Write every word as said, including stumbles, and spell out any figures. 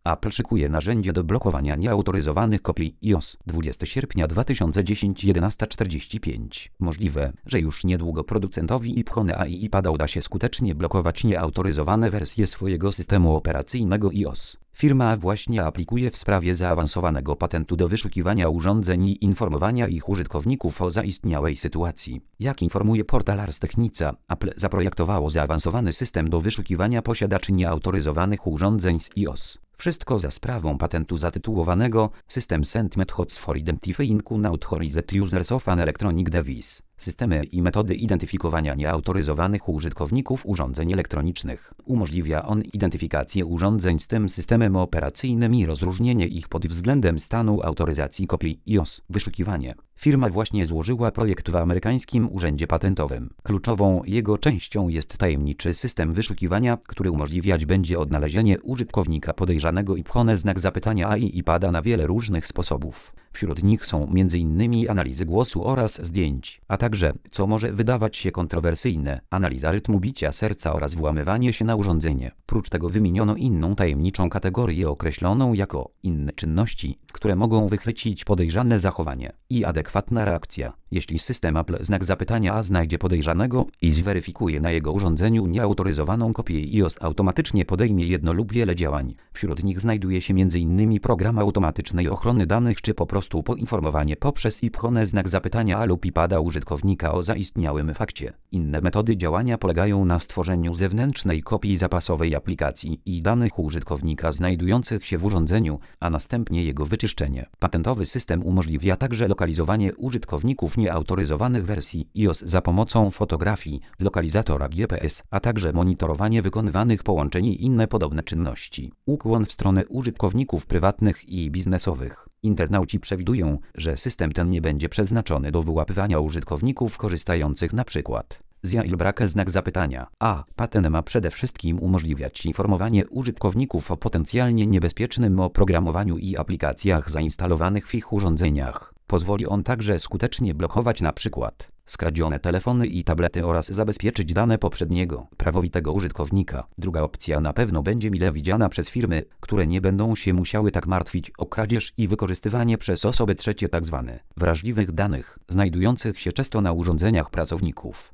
Apple szykuje narzędzie do blokowania nieautoryzowanych kopii iOS. dwudziestego sierpnia dwa tysiące dziesiątego jedenasta czterdzieści pięć. Możliwe, że już niedługo producentowi iPhone i iPada uda się skutecznie blokować nieautoryzowane wersje swojego systemu operacyjnego iOS. Firma właśnie aplikuje w sprawie zaawansowanego patentu do wyszukiwania urządzeń i informowania ich użytkowników o zaistniałej sytuacji. Jak informuje portal Ars Technica, Apple zaprojektowało zaawansowany system do wyszukiwania posiadaczy nieautoryzowanych urządzeń z iOS. Wszystko za sprawą patentu zatytułowanego System Send Methods for Identifying Unauthorized Users of an Electronic Device. Systemy i metody identyfikowania nieautoryzowanych użytkowników urządzeń elektronicznych. Umożliwia on identyfikację urządzeń z tym systemem operacyjnym i rozróżnienie ich pod względem stanu autoryzacji kopii iOS. Wyszukiwanie. Firma właśnie złożyła projekt w amerykańskim urzędzie patentowym. Kluczową jego częścią jest tajemniczy system wyszukiwania, który umożliwiać będzie odnalezienie użytkownika podejrzanego iPhone znak zapytania i iPada na wiele różnych sposobów. Wśród nich są między innymi analizy głosu oraz zdjęć, a także, co może wydawać się kontrowersyjne, analiza rytmu bicia serca oraz włamywanie się na urządzenie. Prócz tego wymieniono inną tajemniczą kategorię określoną jako inne czynności, które mogą wychwycić podejrzane zachowanie i adekwatna reakcja. Jeśli system Apple znak zapytania znajdzie podejrzanego i zweryfikuje na jego urządzeniu nieautoryzowaną kopię iOS, automatycznie podejmie jedno lub wiele działań. Wśród nich znajduje się między innymi program automatycznej ochrony danych czy po prostu poinformowanie poprzez iPhone znak zapytania lub iPada użytkownika o zaistniałym fakcie. Inne metody działania polegają na stworzeniu zewnętrznej kopii zapasowej aplikacji i danych użytkownika znajdujących się w urządzeniu, a następnie jego wyczyszczenie. Patentowy system umożliwia także lokalizowanie użytkowników nieautoryzowanych wersji iOS za pomocą fotografii, lokalizatora G P S, a także monitorowanie wykonywanych połączeń i inne podobne czynności. Ukłon w stronę użytkowników prywatnych i biznesowych. Internauci przewidują, że system ten nie będzie przeznaczony do wyłapywania użytkowników korzystających np. z jailbreaka znak zapytania, a patent ma przede wszystkim umożliwiać informowanie użytkowników o potencjalnie niebezpiecznym oprogramowaniu i aplikacjach zainstalowanych w ich urządzeniach. Pozwoli on także skutecznie blokować np. skradzione telefony i tablety oraz zabezpieczyć dane poprzedniego, prawowitego użytkownika. Druga opcja na pewno będzie mile widziana przez firmy, które nie będą się musiały tak martwić o kradzież i wykorzystywanie przez osoby trzecie tzw. wrażliwych danych, znajdujących się często na urządzeniach pracowników.